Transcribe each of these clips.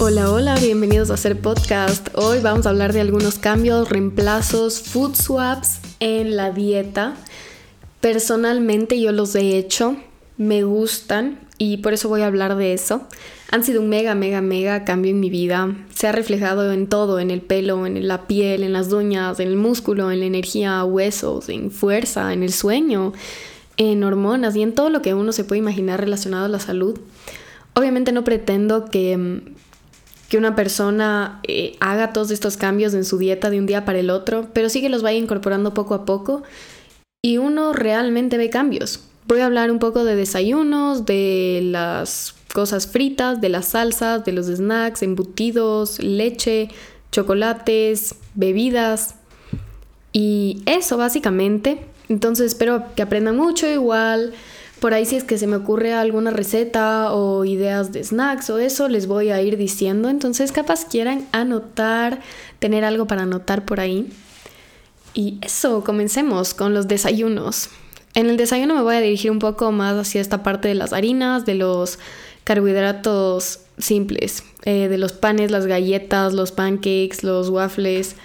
Hola, hola, bienvenidos a Hacer Podcast. Hoy vamos a hablar de algunos cambios, reemplazos, food swaps en la dieta. Personalmente yo los he hecho, me gustan y por eso voy a hablar de eso. Han sido un mega cambio en mi vida. Se ha reflejado en todo, en el pelo, en la piel, en las uñas, en el músculo, en la energía, huesos, en fuerza, en el sueño, en hormonas y en todo lo que uno se puede imaginar relacionado a la salud. Obviamente no pretendo que una persona haga todos estos cambios en su dieta de un día para el otro, pero sí que los vaya incorporando poco a poco y uno realmente ve cambios. Voy a hablar un poco de desayunos, de las cosas fritas, de las salsas, de los snacks, embutidos, leche, chocolates, bebidas y eso básicamente. Entonces espero que aprendan mucho igual. Por ahí si es que se me ocurre alguna receta o ideas de snacks o eso, les voy a ir diciendo. Entonces capaz quieran anotar, tener algo para anotar por ahí. Y eso, comencemos con los desayunos. En el desayuno me voy a dirigir un poco más hacia esta parte de las harinas, de los carbohidratos simples, de los panes, las galletas, los pancakes, los waffles.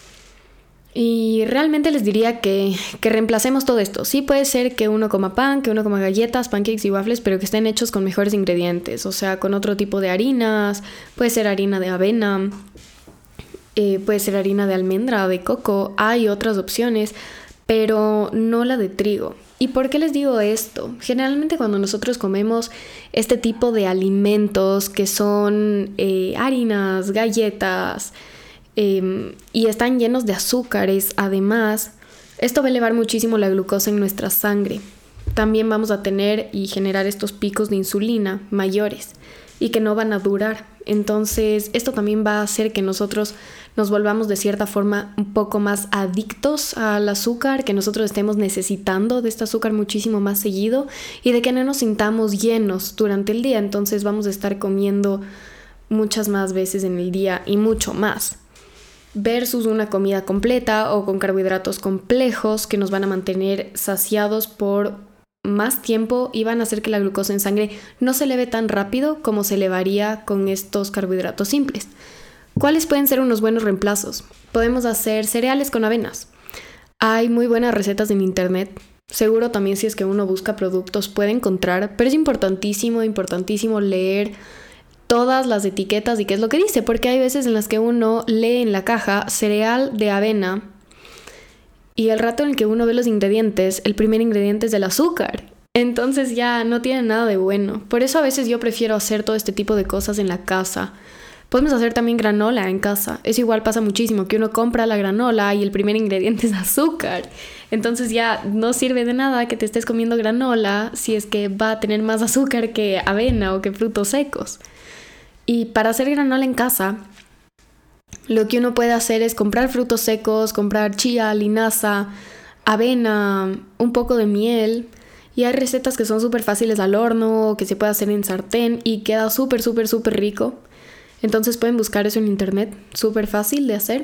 Y realmente les diría que reemplacemos todo esto. Sí puede ser que uno coma pan, que uno coma galletas, pancakes y waffles, pero que estén hechos con mejores ingredientes, o sea, con otro tipo de harinas. Puede ser harina de avena, puede ser harina de almendra o de coco. Hay otras opciones, pero no la de trigo. ¿Y por qué les digo esto? Generalmente cuando nosotros comemos este tipo de alimentos que son harinas, galletas, y están llenos de azúcares, además, esto va a elevar muchísimo la glucosa en nuestra sangre. También vamos a tener y generar estos picos de insulina mayores y que no van a durar. Entonces, esto también va a hacer que nosotros nos volvamos de cierta forma un poco más adictos al azúcar, que nosotros estemos necesitando de este azúcar muchísimo más seguido y de que no nos sintamos llenos durante el día. Entonces, vamos a estar comiendo muchas más veces en el día y mucho más, versus una comida completa o con carbohidratos complejos que nos van a mantener saciados por más tiempo y van a hacer que la glucosa en sangre no se eleve tan rápido como se elevaría con estos carbohidratos simples. ¿Cuáles pueden ser unos buenos reemplazos? Podemos hacer cereales con avenas. Hay muy buenas recetas en internet. Seguro también si es que uno busca productos puede encontrar, pero es importantísimo leer todas las etiquetas y qué es lo que dice, porque hay veces en las que uno lee en la caja cereal de avena y el rato en el que uno ve los ingredientes, el primer ingrediente es el azúcar. Entonces ya no tiene nada de bueno. Por eso a veces yo prefiero hacer todo este tipo de cosas en la casa. Podemos hacer también granola en casa. Eso igual pasa muchísimo, que uno compra la granola y el primer ingrediente es azúcar. Entonces ya no sirve de nada que te estés comiendo granola si es que va a tener más azúcar que avena o que frutos secos. Y para hacer granola en casa, lo que uno puede hacer es comprar frutos secos, comprar chía, linaza, avena, un poco de miel. Y hay recetas que son súper fáciles al horno, que se puede hacer en sartén y queda súper rico. Entonces pueden buscar eso en internet, súper fácil de hacer.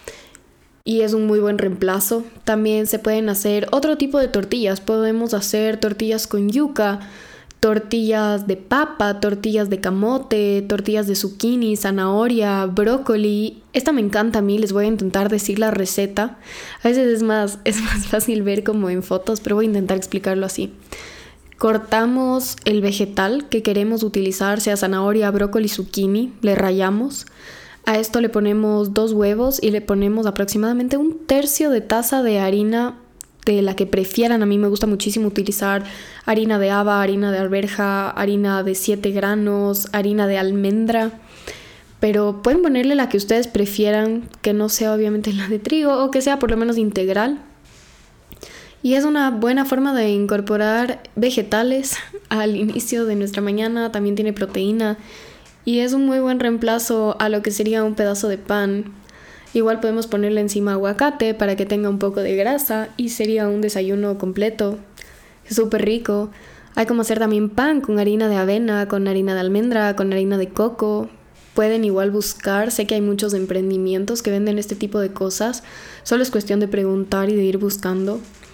Y es un muy buen reemplazo. También se pueden hacer otro tipo de tortillas. Podemos hacer tortillas con yuca, tortillas de papa, tortillas de camote, tortillas de zucchini, zanahoria, brócoli. Esta me encanta a mí, les voy a intentar decir la receta. A veces es más fácil ver como en fotos, pero voy a intentar explicarlo así. Cortamos el vegetal que queremos utilizar, sea zanahoria, brócoli, zucchini, le rallamos. A esto le ponemos 2 huevos y le ponemos aproximadamente 1/3 de taza de harina de la que prefieran. A mí me gusta muchísimo utilizar harina de haba, harina de arveja, harina de 7 granos, harina de almendra, pero pueden ponerle la que ustedes prefieran, que no sea obviamente la de trigo o que sea por lo menos integral. Y es una buena forma de incorporar vegetales al inicio de nuestra mañana. También tiene proteína y es un muy buen reemplazo a lo que sería un pedazo de pan. Igual podemos ponerle encima aguacate para que tenga un poco de grasa y sería un desayuno completo, súper rico. Hay como hacer también pan con harina de avena, con harina de almendra, con harina de coco. Pueden igual buscar, sé que hay muchos emprendimientos que venden este tipo de cosas. Solo es cuestión de preguntar y de ir buscando.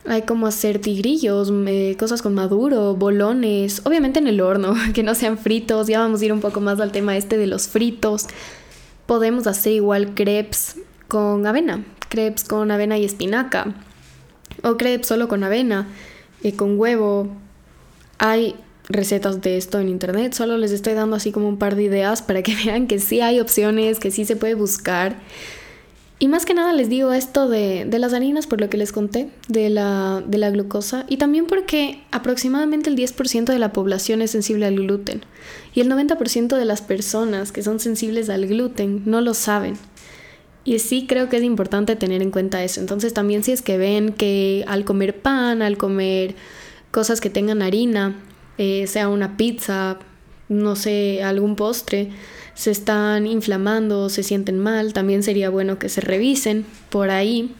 Hay como hacer tigrillos, cosas con maduro, bolones, obviamente en el horno, que no sean fritos. Ya vamos a ir un poco más al tema este de los fritos. Podemos hacer igual crepes con avena y espinaca, o crepes solo con avena, con huevo. Hay recetas de esto en internet, solo les estoy dando así como un par de ideas para que vean que sí hay opciones, que sí se puede buscar. Y más que nada les digo esto de las harinas por lo que les conté, de la glucosa, y también porque aproximadamente el 10% de la población es sensible al gluten y el 90% de las personas que son sensibles al gluten no lo saben. Y sí creo que es importante tener en cuenta eso. Entonces también si es que ven que al comer pan, al comer cosas que tengan harina, sea una pizza, no sé, algún postre, se están inflamando, se sienten mal, también sería bueno que se revisen por ahí.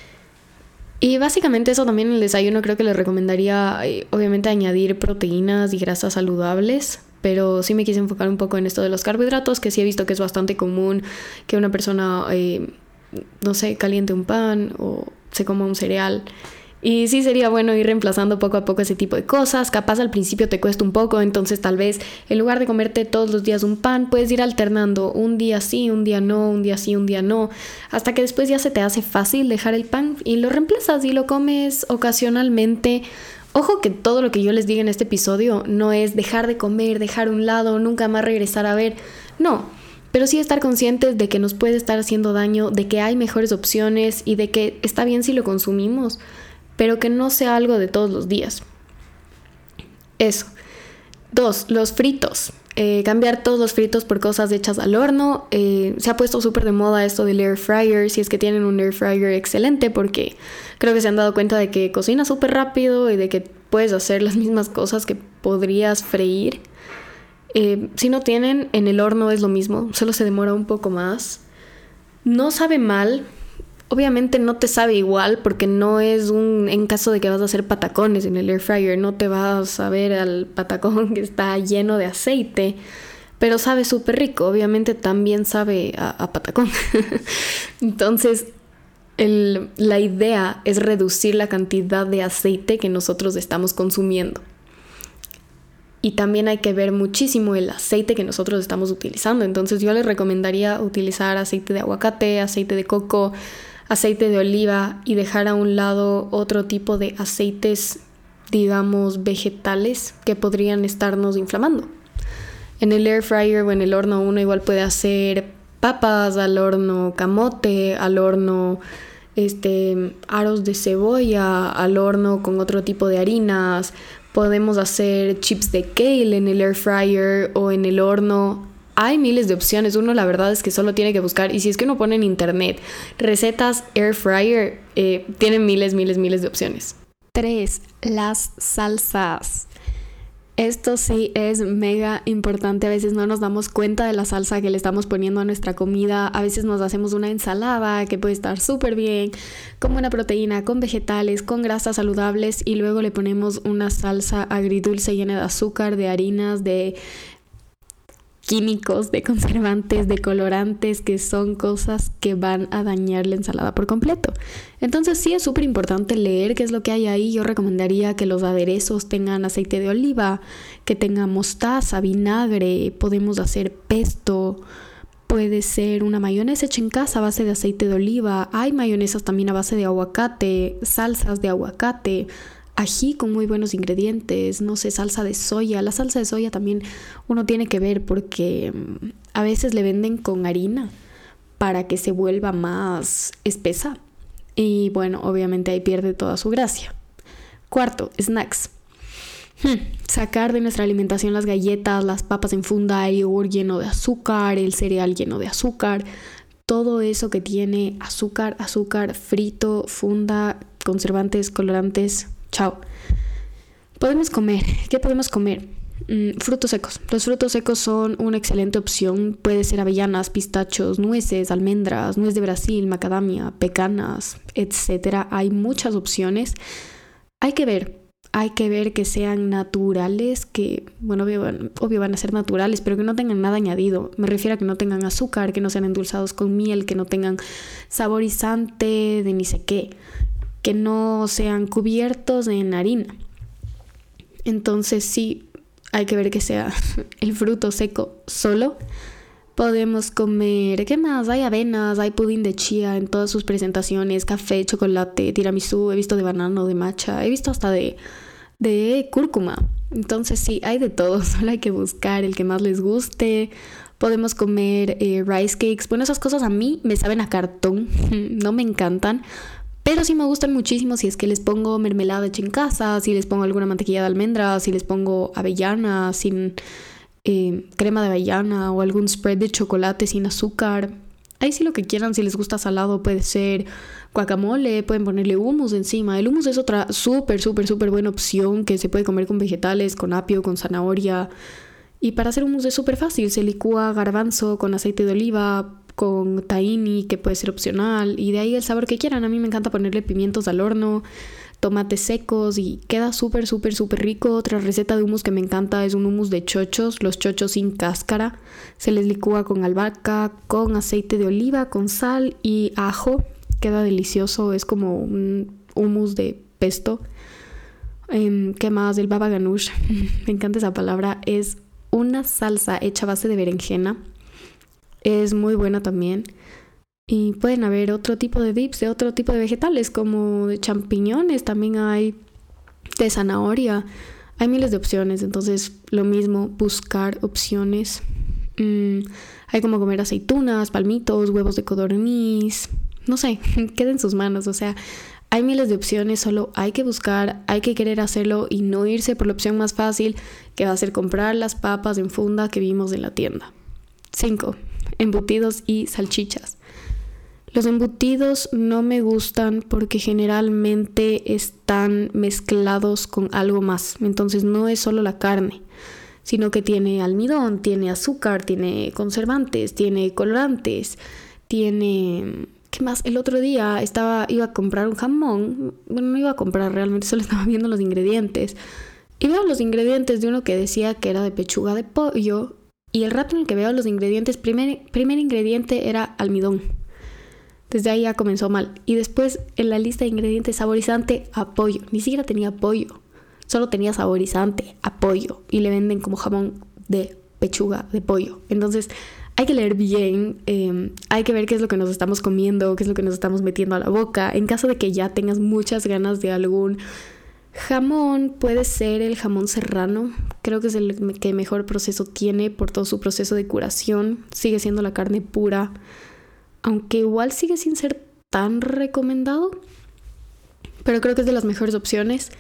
Y básicamente eso también en el desayuno creo que les recomendaría, obviamente añadir proteínas y grasas saludables, pero sí me quise enfocar un poco en esto de los carbohidratos, que sí he visto que es bastante común que una persona, no sé, caliente un pan o se coma un cereal. Y sí sería bueno ir reemplazando poco a poco ese tipo de cosas. Capaz al principio te cuesta un poco, entonces tal vez en lugar de comerte todos los días un pan, puedes ir alternando un día sí, un día no, un día sí, un día no, hasta que después ya se te hace fácil dejar el pan y lo reemplazas y lo comes ocasionalmente. Ojo que todo lo que yo les diga en este episodio no es dejar de comer, dejar a un lado, nunca más regresar a ver. No, pero sí estar conscientes de que nos puede estar haciendo daño, de que hay mejores opciones y de que está bien si lo consumimos, pero que no sea algo de todos los días. Eso. 2, los fritos. Cambiar todos los fritos por cosas hechas al horno. Se ha puesto súper de moda esto del air fryer. Si es que tienen un air fryer, excelente, porque creo que se han dado cuenta de que cocina súper rápido y de que puedes hacer las mismas cosas que podrías freír. Si no tienen, en el horno es lo mismo, solo se demora un poco más. No sabe mal. Obviamente no te sabe igual porque no es en caso de que vas a hacer patacones en el air fryer, no te vas a ver al patacón que está lleno de aceite, pero sabe súper rico. Obviamente también sabe a patacón. Entonces la idea es reducir la cantidad de aceite que nosotros estamos consumiendo. Y también hay que ver muchísimo el aceite que nosotros estamos utilizando. Entonces yo les recomendaría utilizar aceite de aguacate, aceite de coco, aceite de oliva y dejar a un lado otro tipo de aceites, digamos, vegetales que podrían estarnos inflamando. En el air fryer o en el horno uno igual puede hacer papas al horno, camote al horno, aros de cebolla al horno con otro tipo de harinas. Podemos hacer chips de kale en el air fryer o en el horno. Hay miles de opciones, uno la verdad es que solo tiene que buscar, y si es que uno pone en internet recetas air fryer, tienen miles de opciones. 3, las salsas. Esto sí es mega importante, a veces no nos damos cuenta de la salsa que le estamos poniendo a nuestra comida, a veces nos hacemos una ensalada que puede estar súper bien, con buena proteína, con vegetales, con grasas saludables, y luego le ponemos una salsa agridulce llena de azúcar, de harinas, de químicos, de conservantes, de colorantes, que son cosas que van a dañar la ensalada por completo. Entonces sí es súper importante leer qué es lo que hay ahí. Yo recomendaría que los aderezos tengan aceite de oliva, que tengan mostaza, vinagre, podemos hacer pesto, puede ser una mayonesa hecha en casa a base de aceite de oliva, hay mayonesas también a base de aguacate, salsas de aguacate, ají con muy buenos ingredientes, no sé, salsa de soya. La salsa de soya también uno tiene que ver porque a veces le venden con harina para que se vuelva más espesa. Y bueno, obviamente ahí pierde toda su gracia. 4, snacks. Sacar de nuestra alimentación las galletas, las papas en funda, el yogur lleno de azúcar, el cereal lleno de azúcar. Todo eso que tiene azúcar frito, funda, conservantes, colorantes. Chao. Podemos comer. ¿Qué podemos comer? Frutos secos. Los frutos secos son una excelente opción. Puede ser avellanas, pistachos, nueces, almendras, nuez de Brasil, macadamia, pecanas, etc. Hay muchas opciones. Hay que ver que sean naturales, que, bueno, obvio van a ser naturales, pero que no tengan nada añadido. Me refiero a que no tengan azúcar, que no sean endulzados con miel, que no tengan saborizante de ni sé qué. que no sean cubiertos en harina. Entonces sí, hay que ver que sea el fruto seco solo. Podemos comer, ¿qué más? Hay avenas, hay pudín de chía en todas sus presentaciones, café, chocolate, tiramisú, he visto de banano, de matcha, he visto hasta de cúrcuma. Entonces sí, hay de todo, solo hay que buscar el que más les guste. Podemos comer rice cakes. Bueno, esas cosas a mí me saben a cartón, no me encantan, pero sí me gustan muchísimo si es que les pongo mermelada hecha en casa, si les pongo alguna mantequilla de almendras, si les pongo avellana sin crema de avellana o algún spread de chocolate sin azúcar. Ahí sí lo que quieran, si les gusta salado puede ser guacamole, pueden ponerle hummus encima. El hummus es otra súper buena opción que se puede comer con vegetales, con apio, con zanahoria. Y para hacer hummus es súper fácil, se licúa garbanzo con aceite de oliva, con tahini, que puede ser opcional, y de ahí el sabor que quieran. A mí me encanta ponerle pimientos al horno, tomates secos y queda súper rico. Otra receta de hummus que me encanta es un hummus de chochos, los chochos sin cáscara. Se les licúa con albahaca, con aceite de oliva, con sal y ajo. Queda delicioso, es como un hummus de pesto. ¿Qué más? El baba ganoush, me encanta esa palabra. Es una salsa hecha a base de berenjena. Es muy buena también. Y pueden haber otro tipo de dips de otro tipo de vegetales, como de champiñones, también hay de zanahoria. Hay miles de opciones, entonces lo mismo, buscar opciones. Hay como comer aceitunas, palmitos, huevos de codorniz. No sé, queda en sus manos. O sea, hay miles de opciones, solo hay que buscar, hay que querer hacerlo y no irse por la opción más fácil, que va a ser comprar las papas en funda que vimos en la tienda. 5. Embutidos y salchichas. Los embutidos no me gustan porque generalmente están mezclados con algo más. Entonces no es solo la carne, sino que tiene almidón, tiene azúcar, tiene conservantes, tiene colorantes, tiene... ¿Qué más? El otro día iba a comprar un jamón. Bueno, no iba a comprar realmente, solo estaba viendo los ingredientes. Y veo los ingredientes de uno que decía que era de pechuga de pollo. Y el rato en el que veo los ingredientes, primer ingrediente era almidón. Desde ahí ya comenzó mal. Y después en la lista de ingredientes, saborizante a pollo. Ni siquiera tenía pollo. Solo tenía saborizante a pollo. Y le venden como jamón de pechuga de pollo. Entonces hay que leer bien. Hay que ver qué es lo que nos estamos comiendo, qué es lo que nos estamos metiendo a la boca. En caso de que ya tengas muchas ganas de algún jamón, puede ser el jamón serrano. Creo que es el que mejor proceso tiene por todo su proceso de curación. Sigue siendo la carne pura, aunque igual sigue sin ser tan recomendado, pero creo que es de las mejores opciones.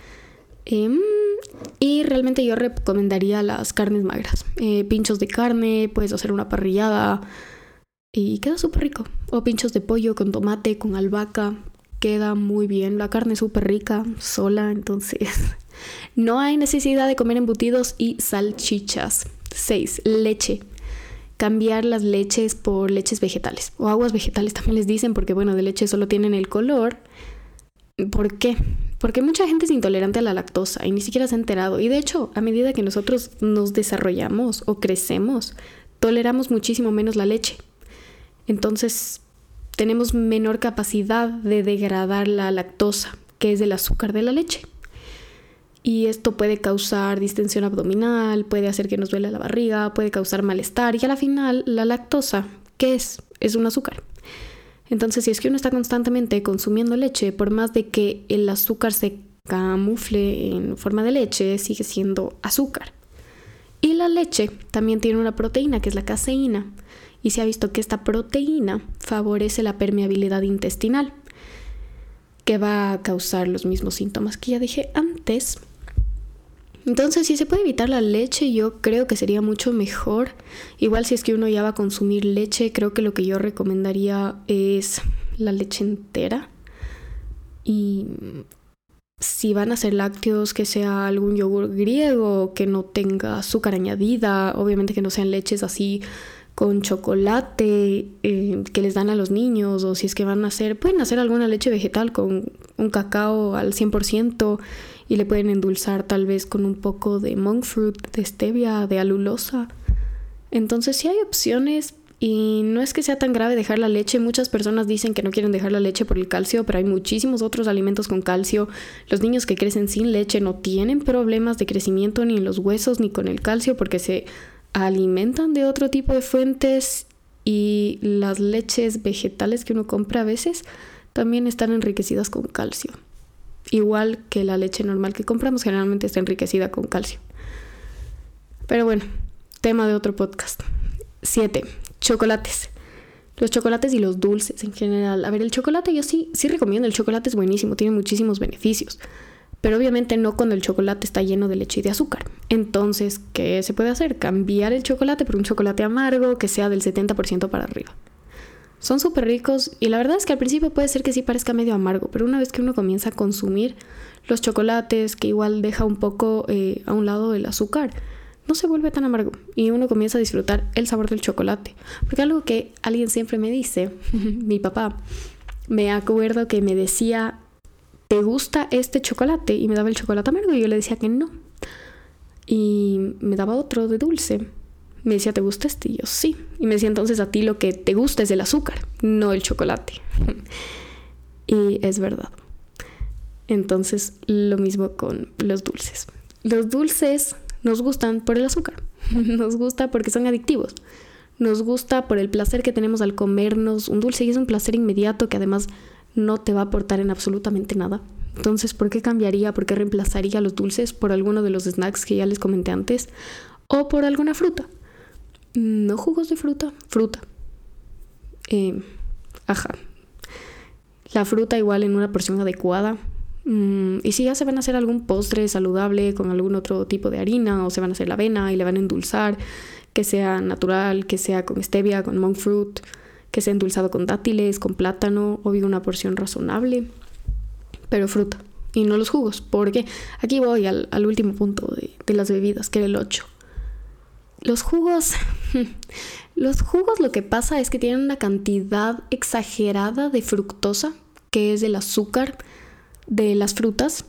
Y realmente yo recomendaría las carnes magras. Pinchos de carne, puedes hacer una parrillada y queda súper rico. O pinchos de pollo con tomate, con albahaca, queda muy bien. La carne es súper rica sola, entonces no hay necesidad de comer embutidos y salchichas. 6. Leche. Cambiar las leches por leches vegetales o aguas vegetales también les dicen, porque bueno, de leche solo tienen el color. ¿Por qué? Porque mucha gente es intolerante a la lactosa y ni siquiera se ha enterado. Y de hecho, a medida que nosotros nos desarrollamos o crecemos, toleramos muchísimo menos la leche. Entonces, tenemos menor capacidad de degradar la lactosa, que es el azúcar de la leche. Y esto puede causar distensión abdominal, puede hacer que nos duela la barriga, puede causar malestar. Y a la final, la lactosa, ¿qué es? Es un azúcar. Entonces, si es que uno está constantemente consumiendo leche, por más de que el azúcar se camufle en forma de leche, sigue siendo azúcar. Y la leche también tiene una proteína, que es la caseína. Y se ha visto que esta proteína favorece la permeabilidad intestinal, que va a causar los mismos síntomas que ya dije antes. Entonces, si se puede evitar la leche, yo creo que sería mucho mejor. Igual si es que uno ya va a consumir leche, creo que lo que yo recomendaría es la leche entera. Y si van a ser lácteos, que sea algún yogur griego, que no tenga azúcar añadida. Obviamente que no sean leches así con chocolate que les dan a los niños. O si es que pueden hacer alguna leche vegetal con un cacao al 100%. Y le pueden endulzar tal vez con un poco de monk fruit, de stevia, de alulosa. Entonces sí hay opciones. Y no es que sea tan grave dejar la leche. Muchas personas dicen que no quieren dejar la leche por el calcio, pero hay muchísimos otros alimentos con calcio. Los niños que crecen sin leche no tienen problemas de crecimiento ni en los huesos ni con el calcio porque se alimentan de otro tipo de fuentes, y las leches vegetales que uno compra a veces también están enriquecidas con calcio. Igual que la leche normal que compramos generalmente está enriquecida con calcio. Pero bueno, tema de otro podcast. 7. Chocolates. Los chocolates y los dulces en general. A ver, el chocolate yo sí recomiendo. El chocolate es buenísimo, tiene muchísimos beneficios. Pero obviamente no cuando el chocolate está lleno de leche y de azúcar. Entonces, ¿qué se puede hacer? Cambiar el chocolate por un chocolate amargo que sea del 70% para arriba. Son súper ricos y la verdad es que al principio puede ser que sí parezca medio amargo, pero una vez que uno comienza a consumir los chocolates, que igual deja un poco a un lado el azúcar, no se vuelve tan amargo y uno comienza a disfrutar el sabor del chocolate. Porque algo que alguien siempre me dice, mi papá, me acuerdo que me decía, ¿te gusta este chocolate? Y me daba el chocolate amargo y yo le decía que no. Y me daba otro de dulce. Me decía, ¿te gusta este? Y yo, sí. Y me decía, entonces a ti lo que te gusta es el azúcar, no el chocolate. Y es verdad. Entonces, lo mismo con los dulces. Los dulces nos gustan por el azúcar. Nos gusta porque son adictivos. Nos gusta por el placer que tenemos al comernos un dulce. Y es un placer inmediato que además no te va a aportar en absolutamente nada. Entonces, ¿por qué cambiaría? ¿Por qué reemplazaría los dulces por alguno de los snacks que ya les comenté antes? O por alguna fruta. No jugos de fruta, fruta. La fruta igual en una porción adecuada. Y si ya se van a hacer algún postre saludable con algún otro tipo de harina, o se van a hacer la avena y le van a endulzar, que sea natural, que sea con stevia, con monk fruit, que sea endulzado con dátiles, con plátano, obvio una porción razonable, pero fruta y no los jugos, porque aquí voy al último punto de las bebidas, que era el 8. Los jugos lo que pasa es que tienen una cantidad exagerada de fructosa, que es el azúcar de las frutas,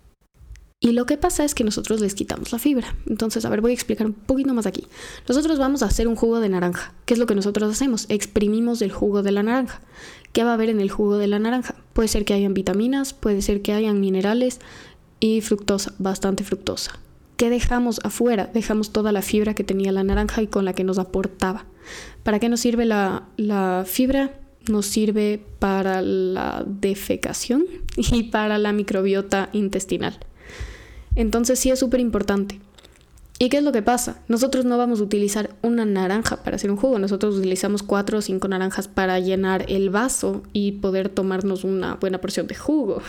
y lo que pasa es que nosotros les quitamos la fibra. Entonces, a ver, voy a explicar un poquito más aquí. Nosotros vamos a hacer un jugo de naranja. ¿Qué es lo que nosotros hacemos? Exprimimos el jugo de la naranja. ¿Qué va a haber en el jugo de la naranja? Puede ser que hayan vitaminas, puede ser que hayan minerales y fructosa, bastante fructosa. ¿Qué dejamos afuera? Dejamos toda la fibra que tenía la naranja y con la que nos aportaba. ¿Para qué nos sirve la fibra? Nos sirve para la defecación y para la microbiota intestinal. Entonces sí es súper importante. ¿Y qué es lo que pasa? Nosotros no vamos a utilizar una naranja para hacer un jugo. Nosotros utilizamos 4 o 5 naranjas para llenar el vaso y poder tomarnos una buena porción de jugo.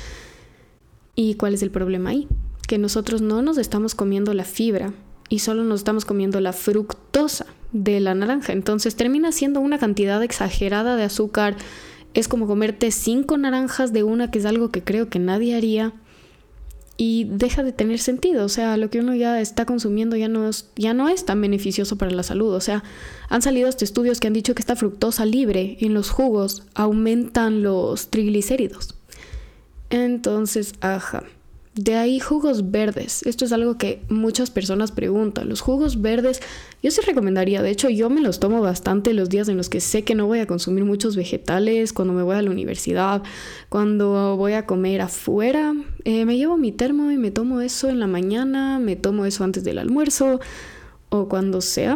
¿Y cuál es el problema ahí? Que nosotros no nos estamos comiendo la fibra y solo nos estamos comiendo la fructosa de la naranja. Entonces termina siendo una cantidad exagerada de azúcar. Es como comerte 5 naranjas de una, que es algo que creo que nadie haría. Y deja de tener sentido. O sea, lo que uno ya está consumiendo ya no es tan beneficioso para la salud. O sea, han salido hasta estudios que han dicho que esta fructosa libre en los jugos aumentan los triglicéridos. Entonces, de ahí jugos verdes. Esto es algo que muchas personas preguntan. Los jugos verdes yo sí recomendaría. De hecho, yo me los tomo bastante los días en los que sé que no voy a consumir muchos vegetales, cuando me voy a la universidad, cuando voy a comer afuera. Me llevo mi termo y me tomo eso en la mañana, me tomo eso antes del almuerzo o cuando sea.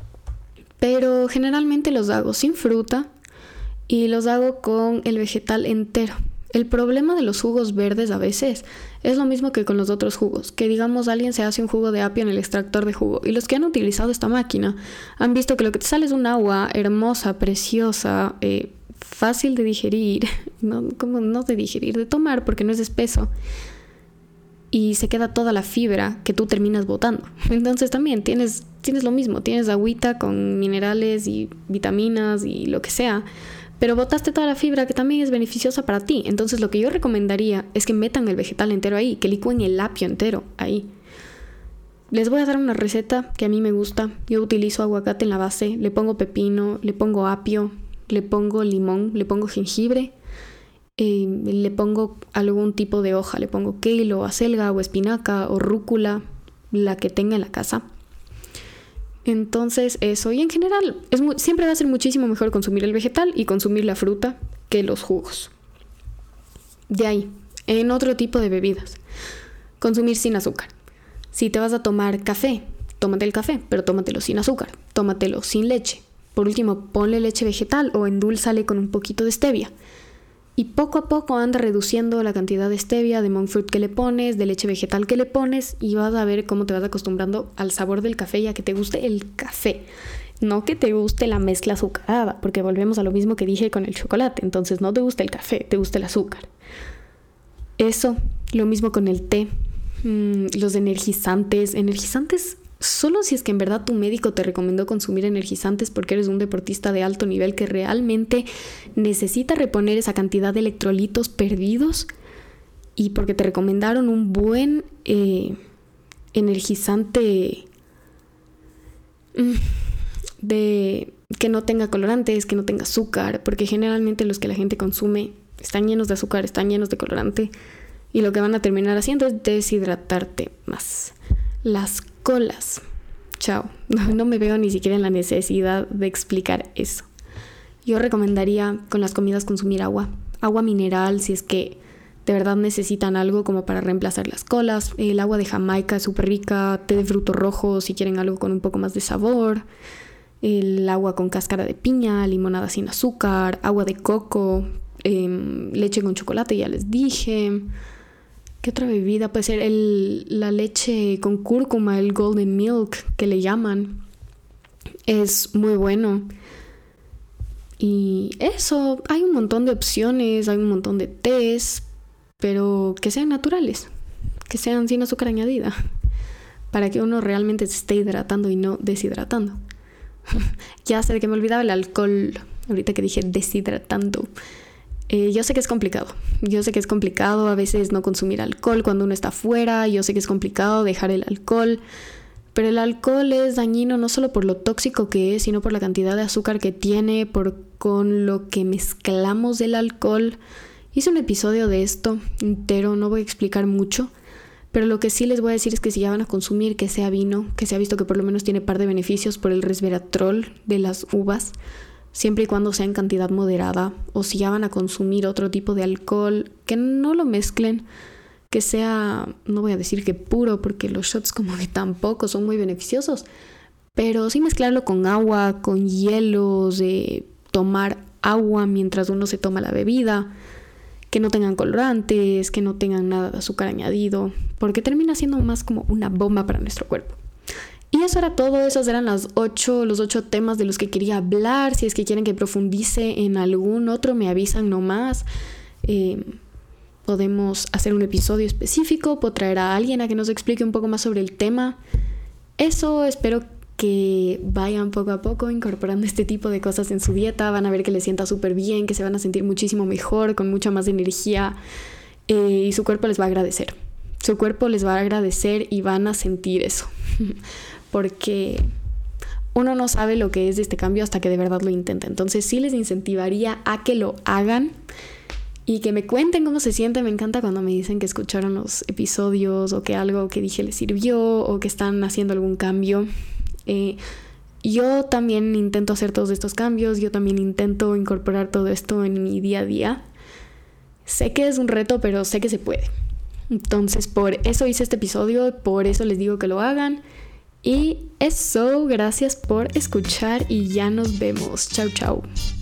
Pero generalmente los hago sin fruta y los hago con el vegetal entero. El problema de los jugos verdes a veces es lo mismo que con los otros jugos, que digamos alguien se hace un jugo de apio en el extractor de jugo y los que han utilizado esta máquina han visto que lo que te sale es un agua hermosa, preciosa, fácil de digerir, no de digerir, de tomar porque no es espeso, y se queda toda la fibra que tú terminas botando. Entonces también tienes lo mismo, tienes agüita con minerales y vitaminas y lo que sea, pero botaste toda la fibra que también es beneficiosa para ti. Entonces lo que yo recomendaría es que metan el vegetal entero ahí, que licúen el apio entero ahí. Les voy a dar una receta que a mí me gusta. Yo utilizo aguacate en la base, le pongo pepino, le pongo apio, le pongo limón, le pongo jengibre, le pongo algún tipo de hoja, le pongo kale o acelga o espinaca o rúcula, la que tenga en la casa. Entonces eso, y en general siempre va a ser muchísimo mejor consumir el vegetal y consumir la fruta que los jugos. De ahí, en otro tipo de bebidas, consumir sin azúcar. Si te vas a tomar café, tómate el café, pero tómatelo sin azúcar, tómatelo sin leche. Por último, ponle leche vegetal o endúlzale con un poquito de stevia. Y poco a poco anda reduciendo la cantidad de stevia, de monk fruit que le pones, de leche vegetal que le pones, y vas a ver cómo te vas acostumbrando al sabor del café y a que te guste el café. No que te guste la mezcla azucarada, porque volvemos a lo mismo que dije con el chocolate. Entonces no te gusta el café, te gusta el azúcar. Eso, lo mismo con el té. Los energizantes solo si es que en verdad tu médico te recomendó consumir energizantes porque eres un deportista de alto nivel que realmente necesita reponer esa cantidad de electrolitos perdidos, y porque te recomendaron un buen energizante de que no tenga colorantes, que no tenga azúcar, porque generalmente los que la gente consume están llenos de azúcar, están llenos de colorante, y lo que van a terminar haciendo es deshidratarte más. Las colas. Chao. No me veo ni siquiera en la necesidad de explicar eso. Yo recomendaría con las comidas consumir agua mineral si es que de verdad necesitan algo como para reemplazar las colas. El agua de Jamaica es súper rica, té de frutos rojos si quieren algo con un poco más de sabor, el agua con cáscara de piña, limonada sin azúcar, agua de coco, leche con chocolate, ya les dije. ¿Qué otra bebida? Puede ser la leche con cúrcuma, el golden milk que le llaman. Es muy bueno. Y eso, hay un montón de opciones, hay un montón de tés, pero que sean naturales, que sean sin azúcar añadida, para que uno realmente se esté hidratando y no deshidratando. Ya sé que me olvidaba el alcohol, ahorita que dije deshidratando. Yo sé que es complicado a veces no consumir alcohol cuando uno está afuera, yo sé que es complicado dejar el alcohol, pero el alcohol es dañino no solo por lo tóxico que es, sino por la cantidad de azúcar que tiene, con lo que mezclamos del alcohol. Hice un episodio de esto entero, no voy a explicar mucho, pero lo que sí les voy a decir es que si ya van a consumir, que sea vino, que se ha visto que por lo menos tiene par de beneficios por el resveratrol de las uvas, siempre y cuando sea en cantidad moderada, o si ya van a consumir otro tipo de alcohol, que no lo mezclen, que sea, no voy a decir que puro, porque los shots como que tampoco son muy beneficiosos, pero sí mezclarlo con agua, con hielos, tomar agua mientras uno se toma la bebida, que no tengan colorantes, que no tengan nada de azúcar añadido, porque termina siendo más como una bomba para nuestro cuerpo. Y eso era todo, esos eran los 8 temas de los que quería hablar. Si es que quieren que profundice en algún otro, me avisan nomás. Podemos hacer un episodio específico, puedo traer a alguien a que nos explique un poco más sobre el tema. Eso, espero que vayan poco a poco incorporando este tipo de cosas en su dieta. Van a ver que les sienta súper bien, que se van a sentir muchísimo mejor, con mucha más energía, y su cuerpo les va a agradecer. Su cuerpo les va a agradecer y van a sentir eso. Porque uno no sabe lo que es este cambio hasta que de verdad lo intenta. Entonces sí les incentivaría a que lo hagan y que me cuenten cómo se sienten. Me encanta cuando me dicen que escucharon los episodios o que algo que dije les sirvió o que están haciendo algún cambio. Yo también intento hacer todos estos cambios. Yo también intento incorporar todo esto en mi día a día. Sé que es un reto, pero sé que se puede. Entonces por eso hice este episodio, por eso les digo que lo hagan. Y eso, gracias por escuchar y ya nos vemos. Chau, chau.